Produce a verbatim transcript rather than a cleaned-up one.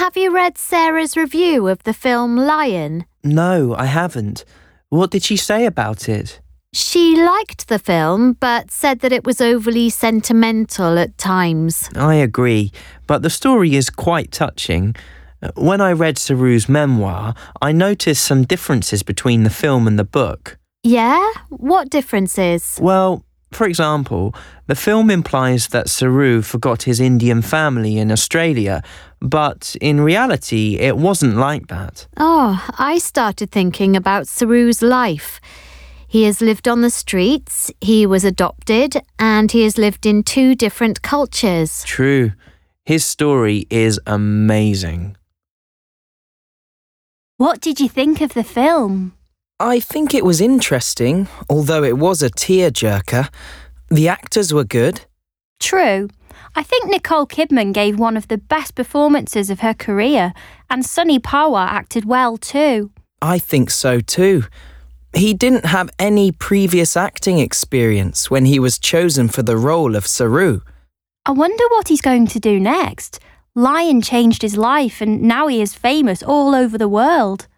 Have you read Sarah's review of the film Lion? No, I haven't. What did she say about it? She liked the film, but said that it was overly sentimental at times. I agree, but the story is quite touching. When I read Saru's memoir, I noticed some differences between the film and the book. Yeah? What differences? Well, for example, the film implies that Saru forgot his Indian family in Australia, but in reality, it wasn't like that. Oh, I started thinking about Saru's life. He has lived on the streets, he was adopted, and he has lived in two different cultures. True. His story is amazing. What did you think of the film? I think it was interesting, although it was a tearjerker. The actors were good. True. I think Nicole Kidman gave one of the best performances of her career, and Sunny Power acted well too. I think so too. He didn't have any previous acting experience when he was chosen for the role of Saru. I wonder what he's going to do next. Lion changed his life and now he is famous all over the world.